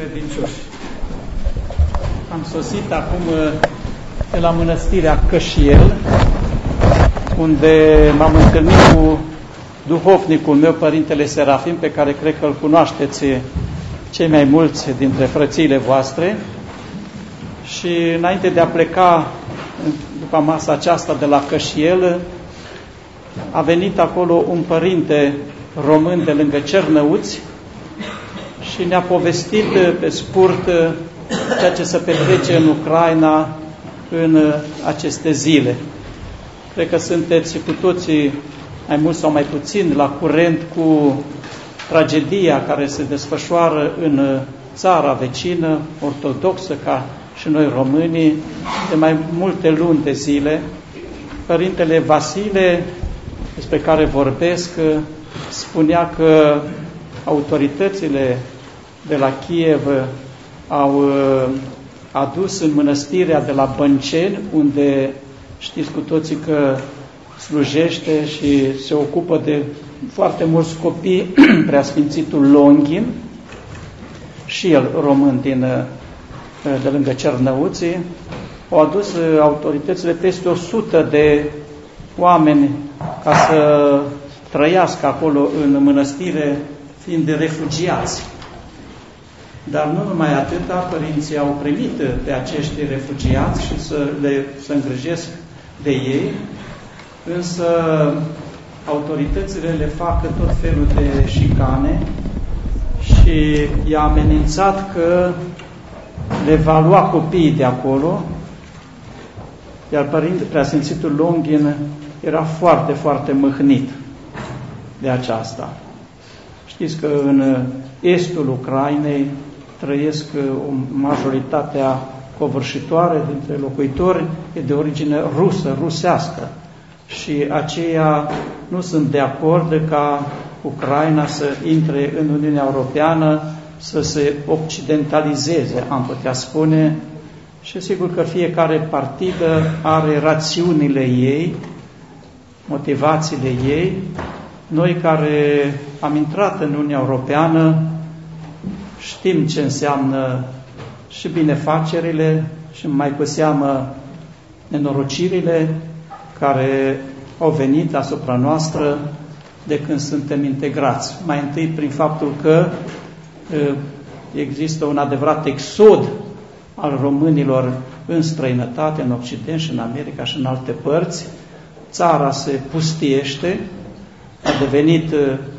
credincioși, am sosit acum de la mănăstirea Cășiel, unde m-am întâlnit cu duhovnicul meu, Părintele Serafim, pe care cred că îl cunoașteți cei mai mulți dintre frățiile voastre. Și înainte de a pleca după masa aceasta de la Cășiel, a venit acolo un părinte român de lângă Cernăuți și ne-a povestit pe scurt ceea ce se petrece în Ucraina în aceste zile. Cred că sunteți cu toții, mai mult sau mai puțin, la curent cu tragedia care se desfășoară în țara vecină, ortodoxă, ca și noi românii, de mai multe luni de zile. Părintele Vasile, despre care vorbesc, spunea că autoritățile de la Kiev au adus în mănăstirea de la Bănceni, unde știți cu toții că slujește și se ocupă de foarte mulți copii, preasfințitul Longhin, și el român de lângă Cernăuții. Au adus autoritățile peste 100 de oameni ca să trăiască acolo în mănăstire, fiind de refugiați. Dar nu numai atâta, părinții au primit pe acești refugiați și să îngrijesc de ei, însă autoritățile le fac tot felul de șicane și i-a amenințat că le va lua copiii de acolo, iar părinte preasfințitul Longhin era foarte, foarte mâhnit de aceasta. Știți că în estul Ucrainei trăiesc o majoritatea covârșitoare dintre locuitori de origine rusă, rusească, și aceia nu sunt de acord ca Ucraina să intre în Uniunea Europeană, să se occidentalizeze, am putea spune, și sigur că fiecare partidă are rațiunile ei, motivațiile ei. Noi care am intrat în Uniunea Europeană știm ce înseamnă și binefacerile și mai cu seamă nenorocirile care au venit asupra noastră de când suntem integrați. Mai întâi prin faptul că există un adevărat exod al românilor în străinătate, în Occident și în America și în alte părți. Țara se pustiește, a devenit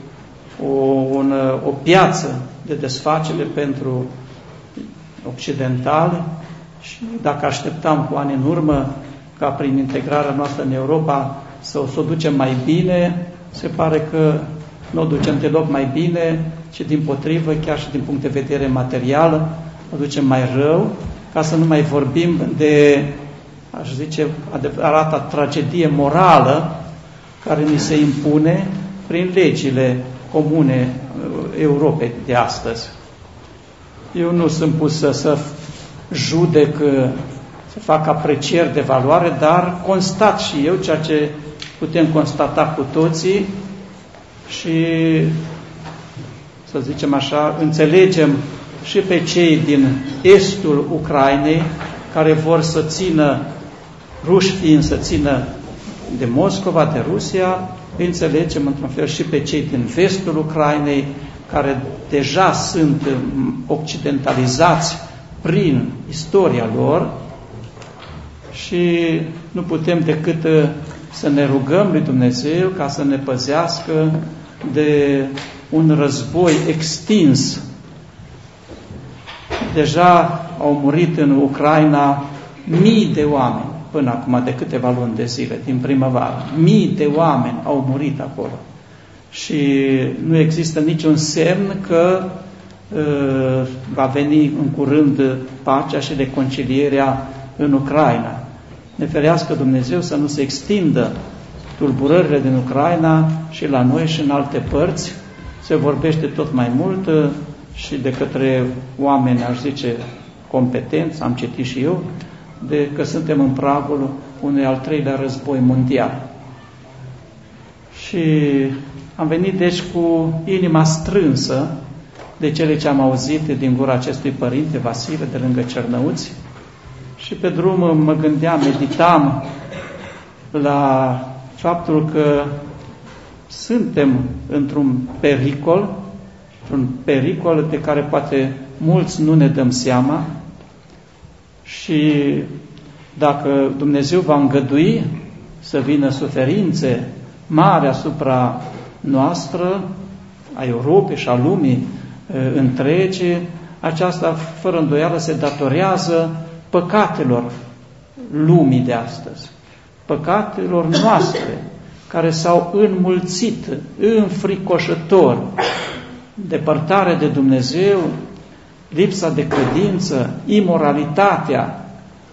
o piață de desfacere pentru occidentali și dacă așteptam cu ani în urmă ca prin integrarea noastră în Europa să o ducem mai bine, se pare că nu o ducem deloc mai bine, ci dimpotrivă, chiar și din punct de vedere material, o ducem mai rău, ca să nu mai vorbim de, aș zice, adevărata tragedie morală care ni se impune prin legile comune Europei de astăzi. Eu nu sunt pus să judec, să fac aprecieri de valoare, dar constat și eu ceea ce putem constata cu toții și, să zicem așa, înțelegem și pe cei din estul Ucrainei care vor să țină, ruși fiind să țină de Moscova, de Rusia, înțelegem într-un fel și pe cei din vestul Ucrainei care deja sunt occidentalizați prin istoria lor și nu putem decât să ne rugăm lui Dumnezeu ca să ne păzească de un război extins. Deja au murit în Ucraina mii de oameni până acum, de câteva luni de zile, din primăvară. Mii de oameni au murit acolo. Și nu există niciun semn că va veni în curând pacea și reconcilierea în Ucraina. Ne ferească Dumnezeu să nu se extindă tulburările din Ucraina și la noi și în alte părți. Se vorbește tot mai mult și de către oameni, aș zice, competenți, am citit și eu, de că suntem în pragul unui al treilea război mondial. Și am venit deci cu inima strânsă de cele ce am auzit din gura acestui părinte Vasile de lângă Cernăuți. Și pe drum mă gândeam, meditam la faptul că suntem într-un pericol de care poate mulți nu ne dăm seama, și dacă Dumnezeu va îngădui să vină suferințe mari asupra noastră, a Europei și a lumii întregi, aceasta fără îndoială se datorează păcatelor lumii de astăzi, păcatelor noastre, care s-au înmulțit înfricoșător, depărtare de Dumnezeu, lipsa de credință, imoralitatea,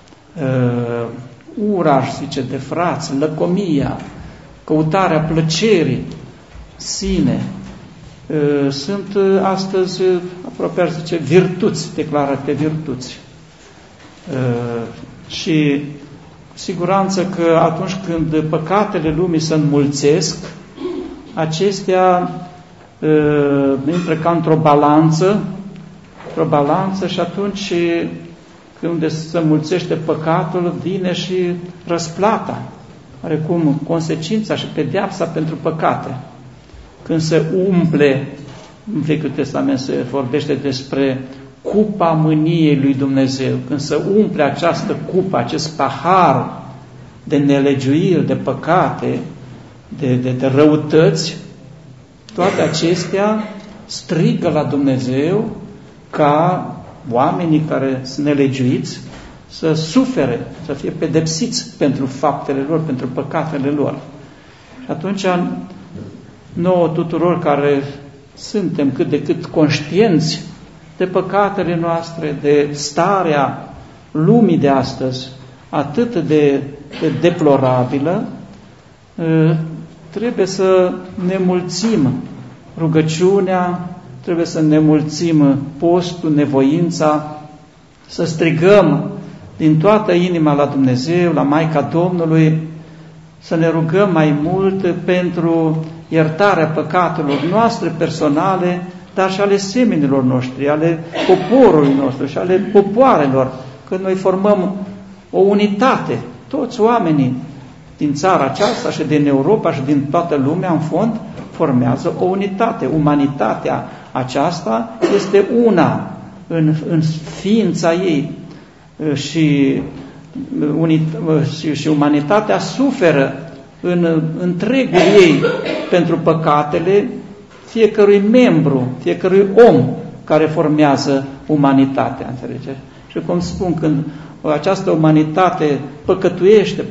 ura, aș zice, de frați, lăcomia, căutarea plăcerii sine, sunt astăzi, aproape aș zice, virtuți, declarate virtuți. Și siguranță că atunci când păcatele lumii se înmulțesc, acestea intră ca într-o balanță, și atunci când se înmulțește păcatul, vine și răsplata, oarecum consecința și pedeapsa pentru păcate. Când se umple, în Vechiul Testament se vorbește despre cupa mâniei lui Dumnezeu, când se umple această cupă, acest pahar de nelegiuiri, de păcate, de răutăți, toate acestea strigă la Dumnezeu ca oamenii care sunt nelegiuiți să sufere, să fie pedepsiți pentru faptele lor, pentru păcatele lor. Și atunci, nouă tuturor care suntem cât de cât conștienți de păcatele noastre, de starea lumii de astăzi, atât de deplorabilă, trebuie să ne mulțim rugăciunea, trebuie să ne mulțim postul, nevoința, să strigăm din toată inima la Dumnezeu, la Maica Domnului, să ne rugăm mai mult pentru iertarea păcatelor noastre personale, dar și ale semenilor noștri, ale poporului nostru și ale popoarelor, că noi formăm o unitate, toți oamenii din țara aceasta și din Europa și din toată lumea, în fond, formează o unitate. Umanitatea aceasta este una în ființa ei și umanitatea suferă în întregul ei pentru păcatele fiecărui membru, fiecărui om care formează umanitatea, înțelegeți? Și cum spun, când această umanitate păcătuiește,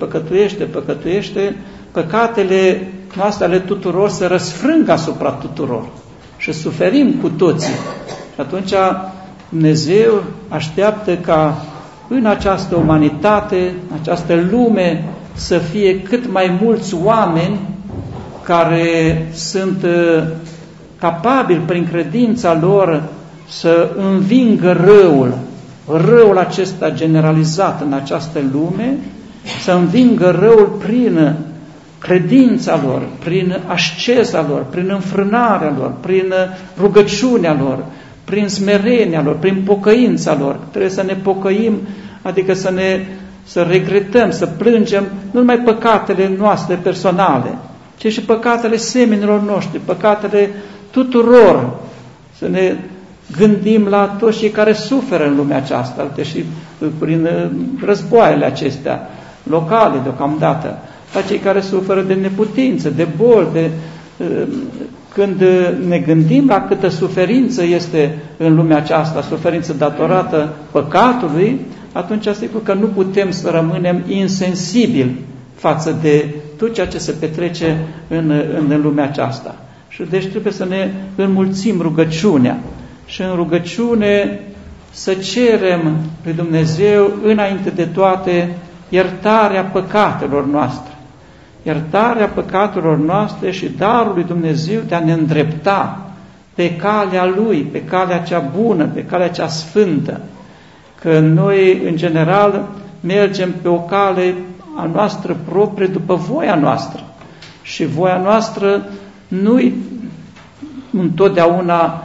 păcatele noastre ale tuturor se răsfrâng asupra tuturor și suferim cu toții. Și atunci Dumnezeu așteaptă ca în această umanitate, această lume, să fie cât mai mulți oameni care sunt capabili prin credința lor să învingă răul acesta generalizat în această lume, să învingă răul prin credința lor, prin asceza lor, prin înfrânarea lor, prin rugăciunea lor, prin smerenia lor, prin pocăința lor. Trebuie să ne pocăim, adică să regretăm, să plângem nu numai păcatele noastre personale, ci și păcatele semenilor noștri, păcatele tuturor. Să ne gândim la toți cei care suferă în lumea aceasta, și prin războaiele acestea locale deocamdată, la cei care suferă de neputință, de boli, când ne gândim la câtă suferință este în lumea aceasta, suferință datorată păcatului, atunci sigur că nu putem să rămânem insensibili față de tot ceea ce se petrece în lumea aceasta. Și deci trebuie să ne înmulțim rugăciunea și în rugăciune să cerem lui Dumnezeu înainte de toate iertarea păcatelor noastre. Iertarea păcatelor noastre și darul lui Dumnezeu de a ne îndrepta pe calea Lui, pe calea cea bună, pe calea cea sfântă. Că noi, în general, mergem pe o cale a noastră proprie după voia noastră. Și voia noastră nu-i întotdeauna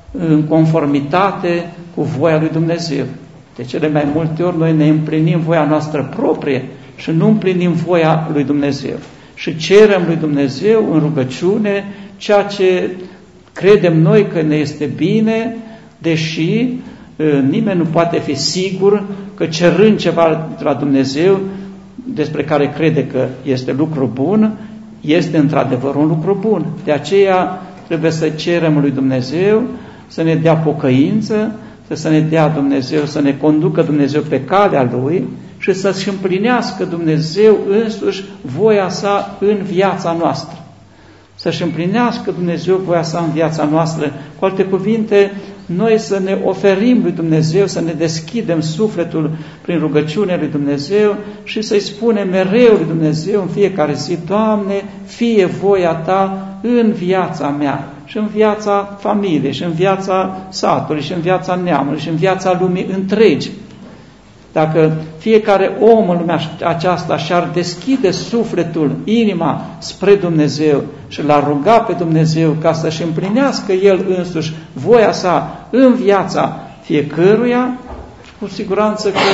în conformitate cu voia lui Dumnezeu. De cele mai multe ori noi ne împlinim voia noastră proprie și nu împlinim voia lui Dumnezeu. Și cerem lui Dumnezeu în rugăciune ceea ce credem noi că ne este bine, deși nimeni nu poate fi sigur că cerând ceva de la Dumnezeu despre care crede că este lucru bun, este într-adevăr un lucru bun. De aceea trebuie să cerem lui Dumnezeu să ne dea pocăință, să ne dea Dumnezeu, să ne conducă Dumnezeu pe calea Lui și să-și împlinească Dumnezeu însuși voia sa în viața noastră. Să-și împlinească Dumnezeu voia sa în viața noastră. Cu alte cuvinte, noi să ne oferim lui Dumnezeu, să ne deschidem sufletul prin rugăciunea lui Dumnezeu și să-i spunem mereu lui Dumnezeu în fiecare zi: Doamne, fie voia Ta în viața mea și în viața familiei și în viața satului și în viața neamului și în viața lumii întregi. Dacă fiecare om în lumea aceasta și-ar deschide sufletul, inima spre Dumnezeu și l-ar ruga pe Dumnezeu ca să-și împlinească El însuși voia sa în viața fiecăruia, cu siguranță că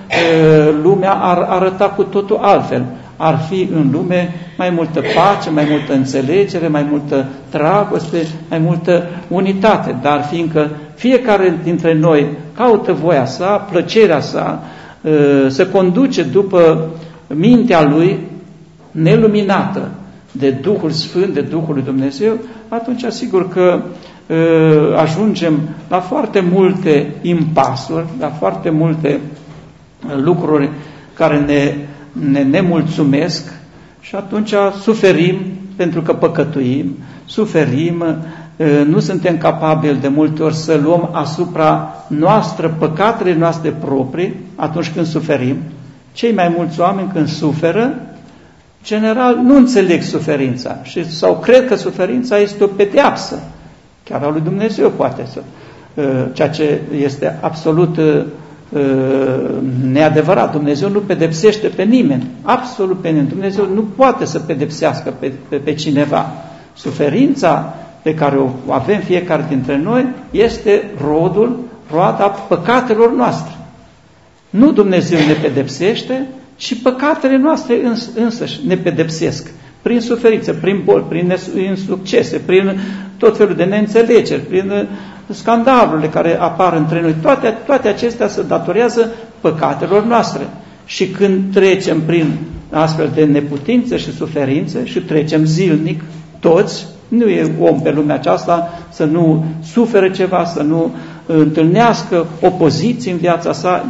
lumea ar arăta cu totul altfel. Ar fi în lume mai multă pace, mai multă înțelegere, mai multă dragoste, mai multă unitate. Dar fiindcă fiecare dintre noi caută voia sa, plăcerea sa, se conduce după mintea lui neluminată de Duhul Sfânt, de Duhul lui Dumnezeu, atunci sigur că ajungem la foarte multe impasuri, la foarte multe lucruri care ne nemulțumesc și atunci suferim pentru că păcătuim, suferim, nu suntem capabili de multe ori să luăm asupra noastră păcatele noastre proprii atunci când suferim. Cei mai mulți oameni când suferă, general nu înțeleg suferința sau cred că suferința este o pedeapsă, chiar a lui Dumnezeu poate să, ceea ce este absolut neadevărat. Dumnezeu nu pedepsește pe nimeni, absolut pe nimeni. Dumnezeu nu poate să pedepsească pe cineva. Suferința pe care o avem fiecare dintre noi este roada păcatelor noastre. Nu Dumnezeu ne pedepsește, ci păcatele noastre însăși ne pedepsesc. Prin suferință, prin boli, prin insuccese, prin tot felul de neînțelegeri, prin scandalurile care apar între noi. Toate acestea se datorează păcatelor noastre. Și când trecem prin astfel de neputințe și suferințe, și trecem zilnic, toți, nu e om pe lumea aceasta să nu sufere ceva, să nu întâlnească opoziții în viața sa,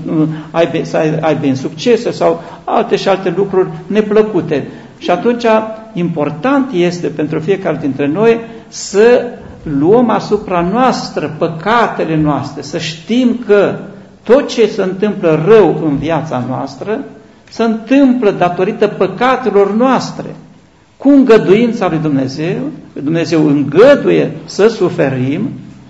să aibă insuccese sau alte și alte lucruri neplăcute. Și atunci important este pentru fiecare dintre noi să luăm asupra noastră păcatele noastre, să știm că tot ce se întâmplă rău în viața noastră se întâmplă datorită păcatelor noastre. Cu îngăduința lui Dumnezeu, Dumnezeu îngăduie să suferim,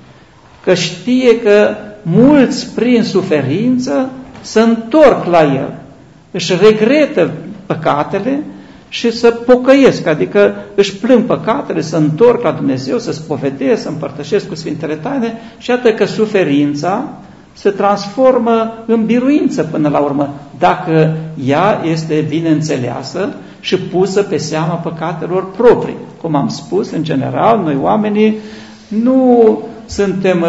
că știe că mulți prin suferință se întorc la El, își regretă păcatele și să pocăiesc, adică își plâng păcatele, să întorc la Dumnezeu, să spovedesc, să împărtășesc cu Sfintele Taine și iată că suferința se transformă în biruință până la urmă, dacă ea este bine înțeleasă și pusă pe seama păcatelor proprii. Cum am spus, în general, noi oamenii nu suntem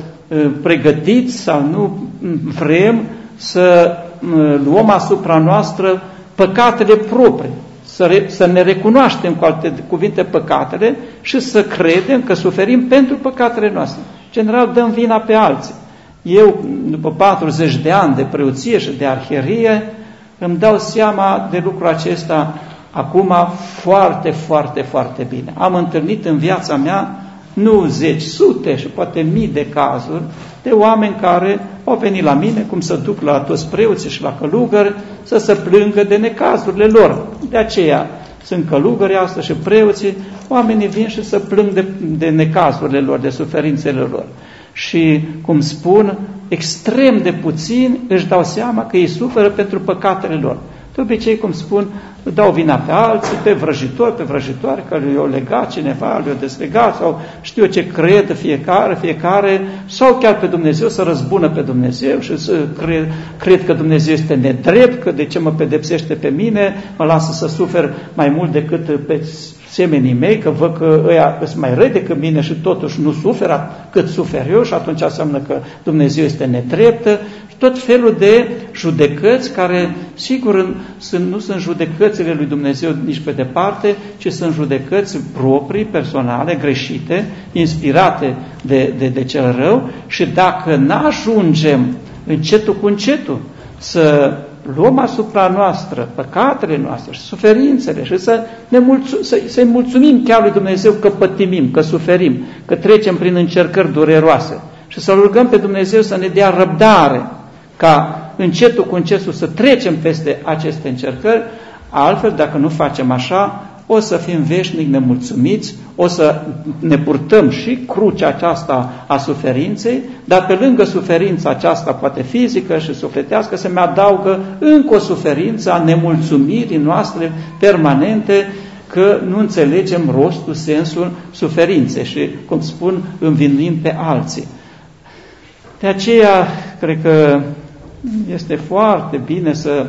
pregătiți sau nu vrem să luăm asupra noastră păcatele proprii, să ne recunoaștem cu alte cuvinte păcatele și să credem că suferim pentru păcatele noastre. General dăm vina pe alții. Eu, după 40 de ani de preoție și de arhierie, îmi dau seama de lucrul acesta acum foarte, foarte, foarte bine. Am întâlnit în viața mea nu zeci, sute și poate mii de cazuri de oameni care au venit la mine, cum să duc la toți preoții și la călugări, să se plângă de necazurile lor. De aceea sunt călugări astăzi și preoții, oamenii vin și să plâng de necazurile lor, de suferințele lor. Și, cum spun, extrem de puțini își dau seama că ei suferă pentru păcatele lor. De obicei, cum spun, dau vina pe alții, pe vrăjitoare, că le-o legat cineva, le-o deslegat, sau știu ce cred fiecare, sau chiar pe Dumnezeu, să răzbună pe Dumnezeu și să cred că Dumnezeu este nedrept, că de ce mă pedepsește pe mine, mă lasă să sufer mai mult decât pe semenii mei, că văd că ăia sunt mai răi decât mine și totuși nu suferă cât sufer eu și atunci înseamnă că Dumnezeu este nedrept. Tot felul de judecăți care, sigur, nu sunt judecățile lui Dumnezeu nici pe departe, ci sunt judecăți proprii, personale, greșite, inspirate de cel rău și dacă n-ajungem încetul cu încetul să luăm asupra noastră păcatele noastre și suferințele și să-i mulțumim chiar lui Dumnezeu că pătimim, că suferim, că trecem prin încercări dureroase și să rugăm pe Dumnezeu să ne dea răbdare ca încetul cu încetul să trecem peste aceste încercări, altfel dacă nu facem așa, o să fim veșnic nemulțumiți, o să ne purtăm și crucea aceasta a suferinței, dar pe lângă suferința aceasta, poate fizică și sufletească, se mai adaugă încă o suferință a nemulțumirii noastre permanente, că nu înțelegem rostul, sensul suferinței și, cum spun, învinuim pe alții. De aceea, cred că este foarte bine să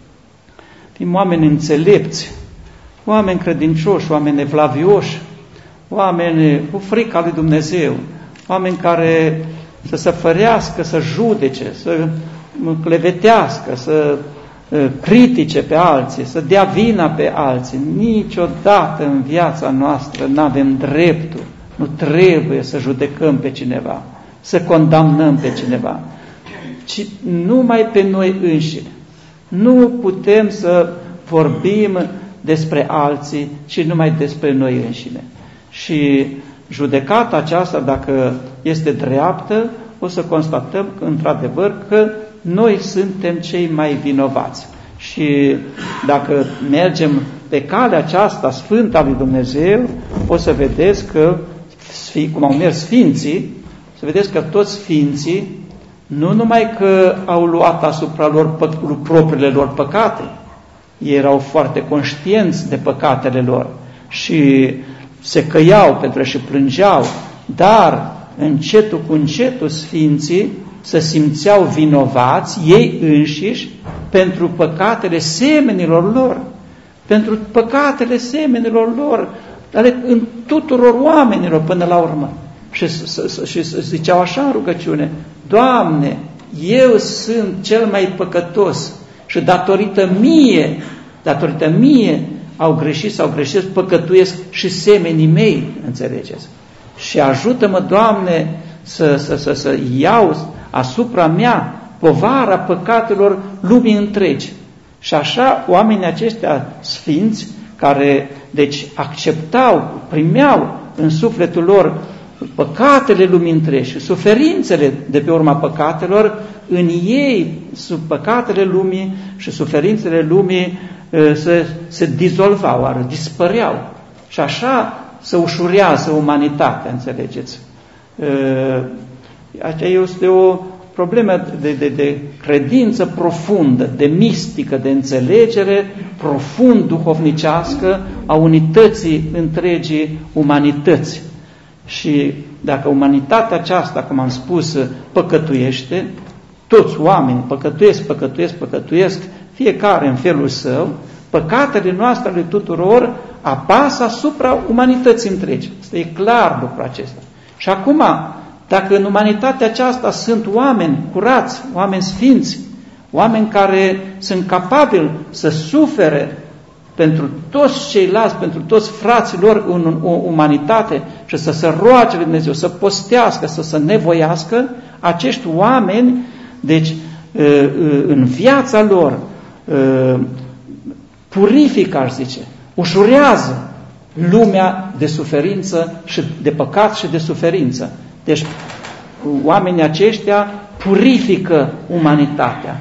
fim oameni înțelepți, oameni credincioși, oameni evlavioși, oameni cu frica lui Dumnezeu, oameni care să se ferească, să judece, să clevetească, să critice pe alții, să dea vina pe alții. Niciodată în viața noastră nu avem dreptul, nu trebuie să judecăm pe cineva, să condamnăm pe cineva, ci numai pe noi înșine. Nu putem să vorbim despre alții, ci numai despre noi înșine. Și judecata aceasta, dacă este dreaptă, o să constatăm că, într-adevăr, că noi suntem cei mai vinovați. Și dacă mergem pe calea aceasta sfântă a lui Dumnezeu, o să vedeți că, cum au mers sfinții, să vedeți că toți sfinții, nu numai că au luat asupra lor propriile lor păcate, ei erau foarte conștienți de păcatele lor și se căiau pentru și plângeau, dar încetul cu încetul sfinții se simțeau vinovați ei înșiși pentru păcatele semenilor lor, pentru păcatele semenilor lor, ale în tuturor oamenilor până la urmă. Și ziceau așa în rugăciune: Doamne, eu sunt cel mai păcătos și datorită mie au greșit sau greșesc, păcătuiesc și semenii mei, înțelegeți? Și ajută-mă, Doamne, să iau asupra mea povara păcatelor lumii întregi. Și așa oamenii aceștia sfinți, care deci acceptau, primeau în sufletul lor păcatele lumii întregi și suferințele de pe urma păcatelor, în ei, sub păcatele lumii și suferințele lumii se dizolvau, dispăreau. Și așa se ușurează umanitatea, înțelegeți? Aceea este o problemă de credință profundă, de mistică, de înțelegere profund duhovnicească a unității întregii umanități. Și dacă umanitatea aceasta, cum am spus, păcătuiește, toți oamenii păcătuiesc, fiecare în felul său, păcatele noastre ale tuturor apasă asupra umanității întregi. Asta e clar lucrul acesta. Și acum, dacă în umanitatea aceasta sunt oameni curați, oameni sfinți, oameni care sunt capabili să sufere pentru toți ceilalți, pentru toți frații lor în umanitate și să se roage lui Dumnezeu, să postească, să se nevoiască, acești oameni, deci în viața lor purifică, aș zice, ușurează lumea de suferință și de păcat și de suferință. Deci oamenii aceștia purifică umanitatea,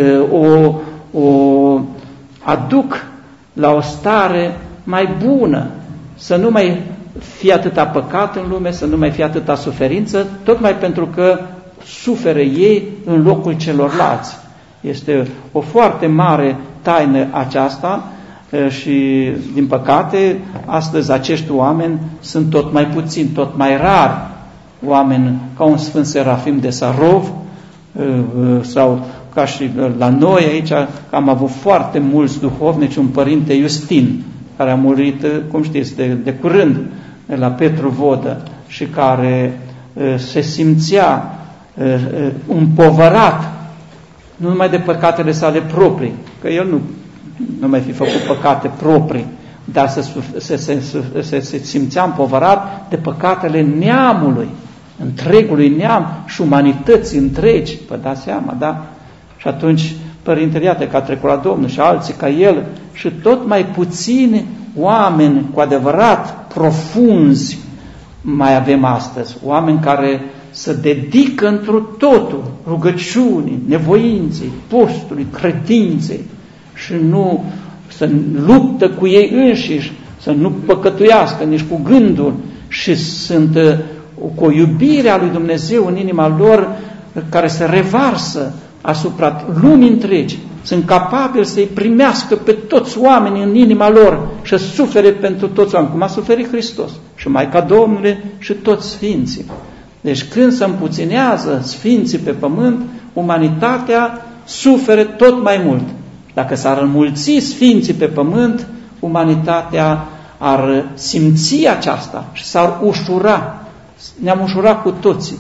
o aduc la o stare mai bună, să nu mai fie atâta păcat în lume, să nu mai fie atâta suferință, tocmai pentru că suferă ei în locul celorlalți. Este o foarte mare taină aceasta și, din păcate, astăzi acești oameni sunt tot mai puțini, tot mai rari, oameni ca un Sfânt Serafim de Sarov sau ca și la noi aici, am avut foarte mulți duhovnici, un părinte Iustin, care a murit, cum știți, de curând, la Petru Vodă și care se simțea împovărat nu numai de păcatele sale proprii, că el nu mai fi făcut păcate proprii, dar se simțea împovărat de păcatele neamului, întregului neam și umanității întregi, vă dați seama, da? Și atunci Părintele, iată că a trecut la Domnul și alții ca el și tot mai puțini oameni cu adevărat profunzi mai avem astăzi, oameni care să dedică întru totul rugăciunii, nevoinței, postului, credinței și nu să luptă cu ei înșiși, să nu păcătuiască nici cu gândul și sunt cu o iubire a lui Dumnezeu în inima lor care se revarsă asupra lumii întregi. Sunt capabili să-i primească pe toți oamenii în inima lor și să sufere pentru toți oamenii, cum a suferit Hristos și Maica Domnului și toți sfinții. Deci când se împuținează sfinții pe pământ, umanitatea suferă tot mai mult. Dacă s-ar înmulți sfinții pe pământ, umanitatea ar simți aceasta și s-ar ușura. Ne-am ușurat cu toții.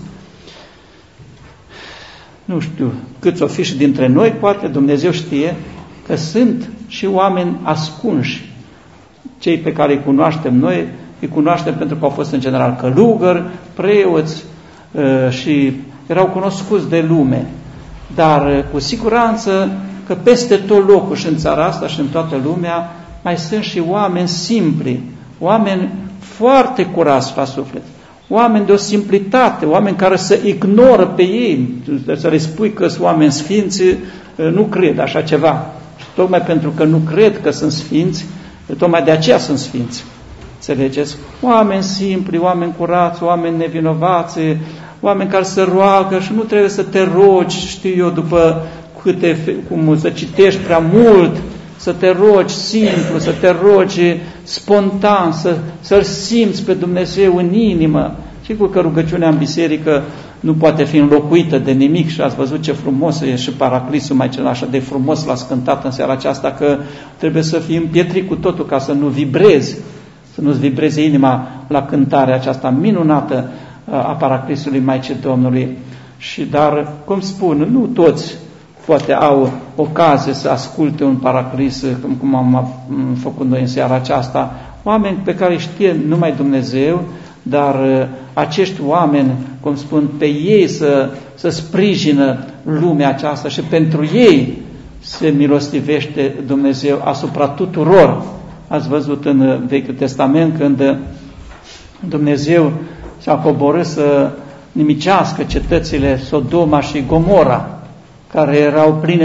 Nu știu câți o fi și dintre noi, poate Dumnezeu știe că sunt și oameni ascunși. Cei pe care îi cunoaștem noi, îi cunoaștem pentru că au fost în general călugări, preoți și erau cunoscuți de lume. Dar cu siguranță că peste tot locul și în țara asta și în toată lumea mai sunt și oameni simpli, oameni foarte curați la suflet, oameni de o simplitate, oameni care se ignoră pe ei, să le spui că sunt oameni sfinți, nu cred așa ceva. Și tocmai pentru că nu cred că sunt sfinți, tocmai de aceea sunt sfinți. Înțelegeți? Oameni simpli, oameni curați, oameni nevinovați, oameni care se roagă și nu trebuie să te rogi, știu eu, după cum să citești prea mult, să te rogi simplu, să te rogi spontan, să-L simți pe Dumnezeu în inimă. Sigur că rugăciunea în biserică nu poate fi înlocuită de nimic și ați văzut ce frumos e și Paraclisul mai cel așa de frumos l-a scântat în seara aceasta, că trebuie să fii împietrit cu totul ca să nu vibrezi, să nu-ți vibreze inima la cântarea aceasta minunată a Paraclisului Maicii Domnului. Dar, cum spun, nu toți poate au ocazie să asculte un paraclis, cum am făcut noi în seara aceasta, oameni pe care știe numai Dumnezeu, dar acești oameni, cum spun, pe ei să sprijină lumea aceasta și pentru ei se milostivește Dumnezeu asupra tuturor. Ați văzut în Vechiul Testament când Dumnezeu s-a coborât să nimicească cetățile Sodoma și Gomora, care erau pline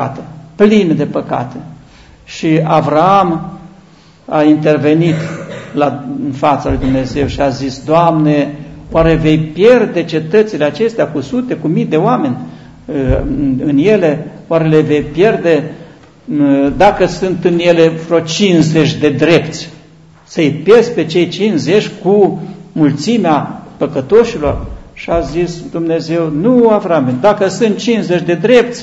de păcate. Și Avraam a intervenit în fața lui Dumnezeu și a zis: Doamne, oare vei pierde cetățile acestea cu sute, cu mii de oameni în ele? Oare le vei pierde dacă sunt în ele vreo 50 de drepți? Să-i pierzi pe cei 50 cu mulțimea păcătoșilor? Și a zis Dumnezeu: nu, Avraame, dacă sunt 50 de drepți,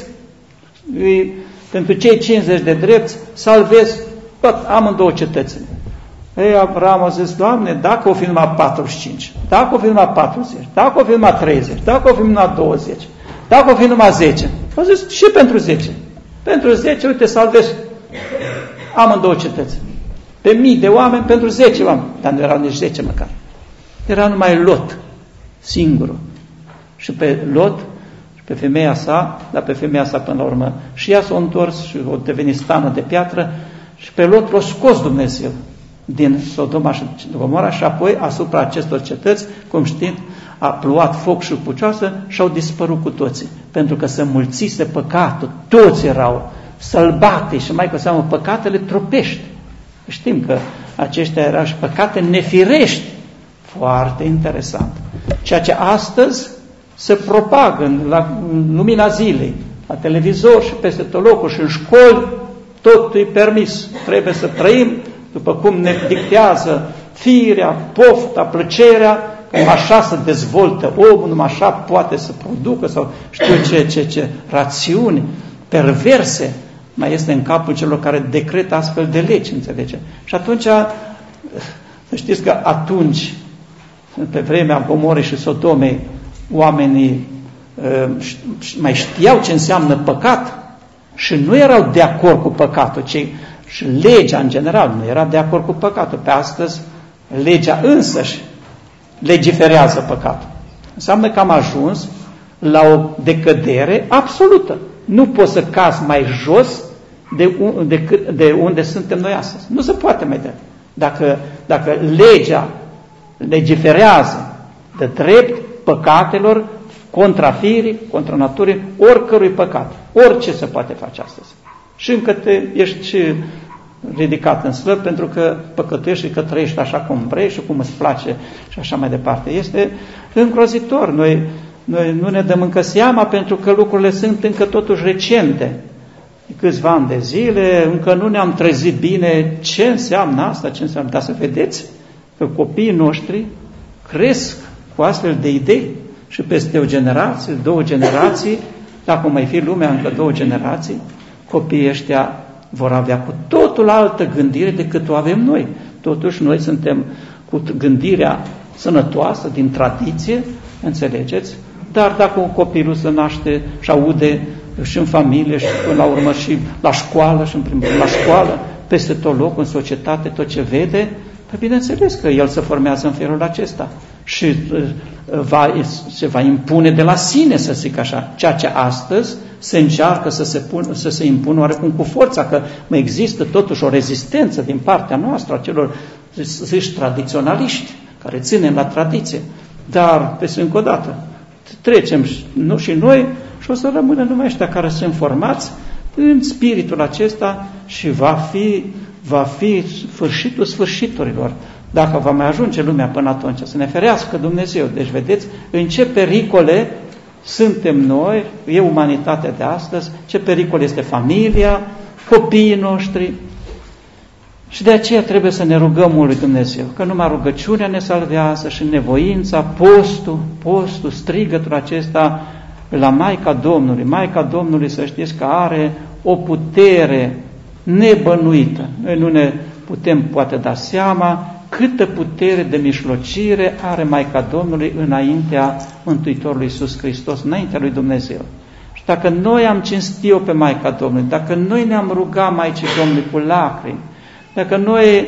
pentru cei 50 de drepți salvezi amândouă cetățile. Ei, Avram a zis: Doamne, dacă o fi numai 45, dacă o fi numai 40, dacă o fi numai 30, dacă o fi numai 20, dacă o fi numai 10, a zis: și pentru 10. Pentru 10, uite, salvezi amândouă cetăți. Pe mii de oameni, pentru 10 oameni. Dar nu erau nici 10 măcar. Era numai Lot, singurul. Și pe Lot și pe femeia sa, dar pe femeia sa până la urmă, și ea s-a întors și a devenit stană de piatră și pe Lot l-a scos Dumnezeu din Sodoma și Gomora și apoi asupra acestor cetăți, cum știți, a plouat foc și pucioasă și au dispărut cu toții, pentru că se mulțise păcatul, toți erau sălbatici și mai cu seamă păcatele trupești. Știm că aceștia erau și păcate nefirești. Foarte interesant. Ceea ce astăzi se propagă în lumina zilei, la televizor și peste tot locul și în școli, totul e permis. Trebuie să trăim după cum ne dictează firea, pofta, plăcerea, că așa se dezvoltă omul, numai așa poate să producă sau știu ce rațiuni perverse mai este în capul celor care decretă astfel de legi, înțelege? Și atunci, să știți că atunci, pe vremea Gomorei și Sodomei, oamenii mai știau ce înseamnă păcat și nu erau de acord cu păcatul, ci și legea în general nu era de acord cu păcatul. Pe astăzi, legea însăși legiferează păcatul. Înseamnă că am ajuns la o decădere absolută. Nu poți să cazi mai jos de unde suntem noi astăzi. Nu se poate mai departe. Dacă legea legiferează de drept păcatelor, contra firii, contra naturii, oricărui păcat. Orice se poate face astăzi. Și încă ești ridicat în slăb pentru că păcătuiești și că trăiești așa cum vrei și cum îți place și așa mai departe. Este îngrozitor. Noi nu ne dăm încă seama pentru că lucrurile sunt încă totuși recente. Câțiva ani de zile, încă nu ne-am trezit bine ce înseamnă asta, ce înseamnă. Dar să vedeți că copiii noștri cresc cu astfel de idei și peste o generație, 2 generații, dacă mai fi lumea încă 2 generații, copiii ăștia vor avea cu totul altă gândire decât o avem noi. Totuși noi suntem cu gândirea sănătoasă din tradiție, înțelegeți? Dar dacă un copil se naște și aude și în familie și până la urmă și la școală și în primul rând la școală, peste tot loc, în societate, tot ce vede, păi bineînțeles că el se formează în felul acesta și se va impune de la sine, să zic așa, ceea ce astăzi se încearcă să se impună oarecum cu forța, că mai există totuși o rezistență din partea noastră a celor zici tradiționaliști, care ținem la tradiție. Dar, pe încă o dată, trecem și noi și o să rămână numai ăștia care sunt formați în spiritul acesta și va fi sfârșitul sfârșiturilor. Dacă va mai ajunge lumea până atunci, să ne ferească Dumnezeu. Deci vedeți în ce pericole suntem noi, e umanitatea de astăzi, ce pericol este familia, copiii noștri. Și de aceea trebuie să ne rugăm mult lui Dumnezeu, că numai rugăciunea ne salvează și nevoința, postul, strigătul acesta la Maica Domnului. Maica Domnului, să știți că are o putere nebănuită. Noi nu ne putem poate da seama câtă putere de mișlocire are Maica Domnului înaintea Mântuitorului Iisus Hristos, înaintea lui Dumnezeu. Și dacă noi am cinstit-o pe Maica Domnului, dacă noi ne-am rugat Maicii Domnului cu lacrimi, dacă noi,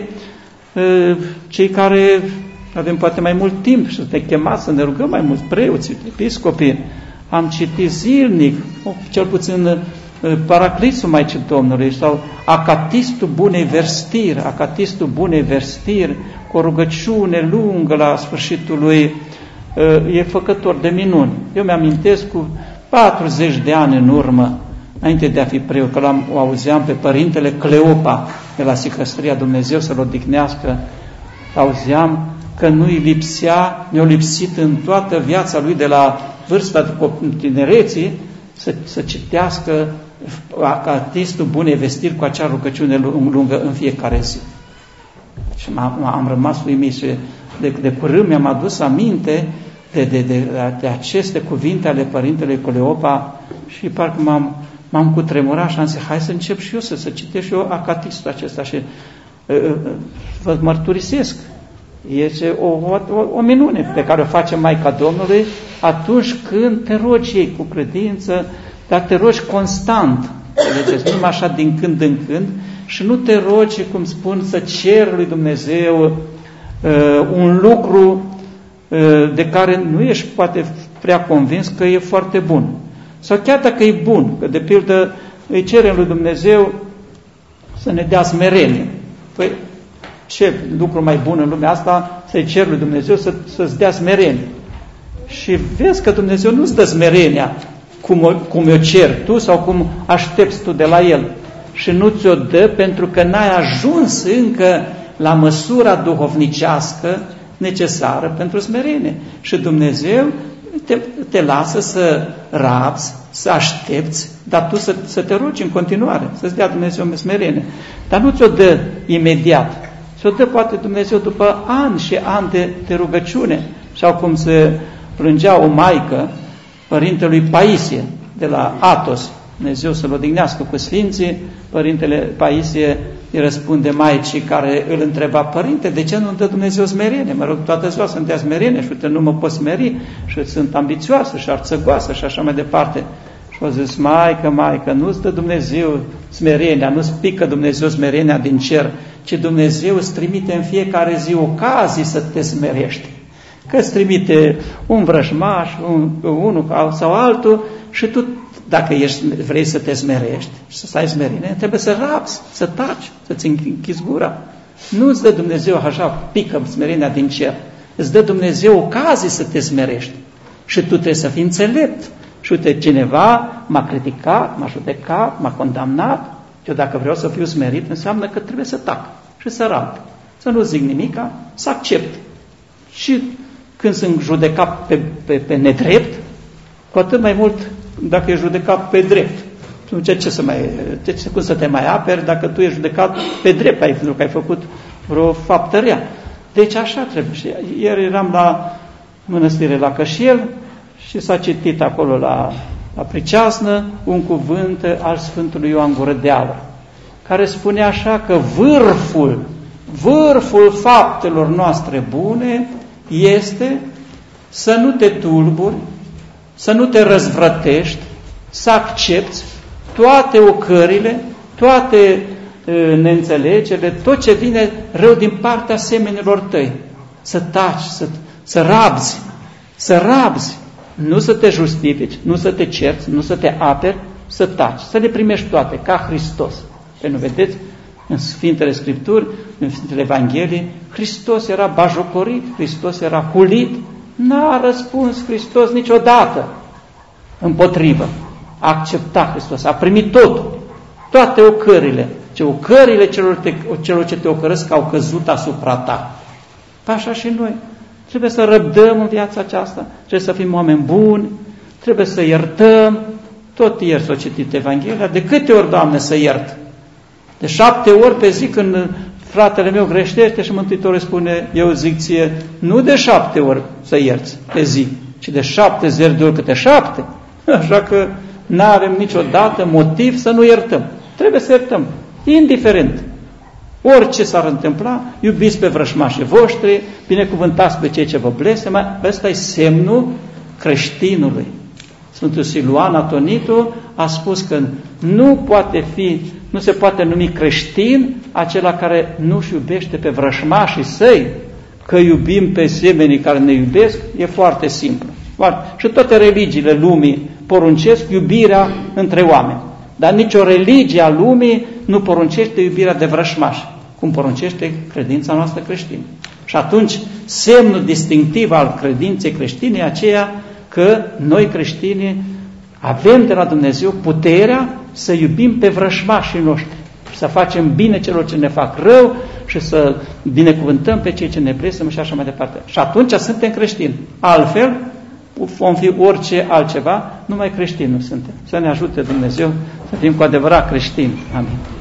cei care avem poate mai mult timp și ne chemați să ne rugăm mai mult, preoții, episcopii, am citit zilnic, cel puțin Paraclisul Maicii Domnului sau Acatistul Bunei Verstiri, cu o rugăciune lungă la sfârșitul lui, e făcător de minuni. Eu mi-amintesc cu 40 de ani în urmă, înainte de a fi preot, că o auzeam pe părintele Cleopa de la Sihăstria, Dumnezeu să-l odihnească, auzeam că nu-i lipsea, ne-a lipsit în toată viața lui de la vârsta tinereții să citească Acatistul Bunei Vestiri cu acea rugăciune lungă în fiecare zi. Și am rămas uimit și de curând mi-am adus aminte de aceste cuvinte ale părintelui Cleopa și parcă m-am cutremurat și am zis, hai să încep și eu să citesc și eu Acatistul acesta și vă mărturisesc. Este o minune pe care o face Maica Domnului atunci când te rogi ei cu credință, dar te rogi constant, înțelegeți, numai așa din când în când, și nu te rogi, cum spun, să ceri lui Dumnezeu un lucru de care nu ești poate prea convins că e foarte bun. Sau chiar dacă e bun, că de pildă îi cerem lui Dumnezeu să ne dea smerenie. Păi, ce lucru mai bun în lumea asta să-i cer lui Dumnezeu să-ți dea smerenie. Și vezi că Dumnezeu nu-ți dă smerenia cum o ceri tu sau cum aștepți tu de la El. Și nu ți-o dă pentru că n-ai ajuns încă la măsura duhovnicească necesară pentru smerenie. Și Dumnezeu te lasă să rabzi, să aștepți, dar tu să te rogi în continuare, să-ți dea Dumnezeu smerenie. Dar nu ți-o dă imediat, ți-o dă poate Dumnezeu după ani și ani de rugăciune. Sau cum se plângea o maică părintelui Paisie de la Atos, Dumnezeu să-l odihnească cu sfinții, părintele Paisie îi răspunde maicii care îl întreba: Părinte, de ce nu-mi dă Dumnezeu smerenie? Mă rog toată ziua să-mi dea smerenie și uite, nu mă pot smeri și sunt ambițioasă și arțăgoasă și așa mai departe. Și au zis: Maică, nu-ți dă Dumnezeu smerenia, nu-ți pică Dumnezeu smerenia din cer, ci Dumnezeu îți trimite în fiecare zi ocazii să te smerești. Că îți trimite un vrăjmaș, unul sau altul și tu, dacă vrei să te smerești și să stai smerine, trebuie să rabzi, să taci, să-ți închizi gura. Nu îți dă Dumnezeu așa, pică smerenia din cer. Îți dă Dumnezeu ocazii să te smerești. Și tu trebuie să fii înțelept. Și uite, cineva m-a criticat, m-a judecat, m-a condamnat. Eu dacă vreau să fiu smerit, înseamnă că trebuie să tac și să rab. Să nu zic nimica, să accept. Și când sunt judecat pe nedrept, cu atât mai mult dacă e judecat pe drept. Cum să te mai aperi dacă tu ești judecat pe drept, pentru că ai făcut vreo faptă rea. Deci așa trebuie. Și ieri eram la mănăstire la Cășiel și s-a citit acolo la priceasnă un cuvânt al Sfântului Ioan Gură de Aur, care spune așa că vârful faptelor noastre bune este să nu te tulburi, să nu te răzvrătești, să accepți toate ocările, toate neînțelegerile, tot ce vine rău din partea semenilor tăi. Să taci, să rabzi, nu să te justifici, nu să te cerți, nu să te aperi, să taci, să le primești toate, ca Hristos. Pe nu vedeți? În Sfintele Scripturi, în Sfintele Evanghelii, Hristos era bajocorit, Hristos era hulit, n-a răspuns Hristos niciodată împotrivă. A acceptat Hristos, a primit totul, toate ocările. Ocările celor ce te ocărăsc au căzut asupra ta. Așa și noi. Trebuie să răbdăm în viața aceasta, trebuie să fim oameni buni, trebuie să iertăm. Tot ieri s-a citit Evanghelia. De câte ori, Doamne, să iert? De 7 ori pe zi, când fratele meu greșește și Mântuitorul spune: eu zic ție, nu de 7 ori să ierți pe zi, ci de 70 de ori câte 7. Așa că nu avem niciodată motiv să nu iertăm. Trebuie să iertăm, indiferent. Orice s-ar întâmpla, iubiți pe vrăjmașii voștri, binecuvântați pe cei ce vă blestemă. Ăsta e semnul creștinului. Sfântul Siluan Atonitul a spus că nu se poate numi creștin acela care nu-și iubește pe vrăjmașii săi. Că iubim pe semenii care ne iubesc e foarte simplu. Și toate religiile lumii poruncesc iubirea între oameni. Dar nicio religie a lumii nu poruncește iubirea de vrăjmași, cum poruncește credința noastră creștină. Și atunci, semnul distinctiv al credinței creștine e aceea că noi creștini avem de la Dumnezeu puterea să iubim pe vrăjmașii noștri, să facem bine celor ce ne fac rău și să binecuvântăm pe cei ce ne blestemă și așa mai departe. Și atunci suntem creștini. Altfel, vom fi orice altceva, numai creștini nu suntem. Să ne ajute Dumnezeu să fim cu adevărat creștini. Amin.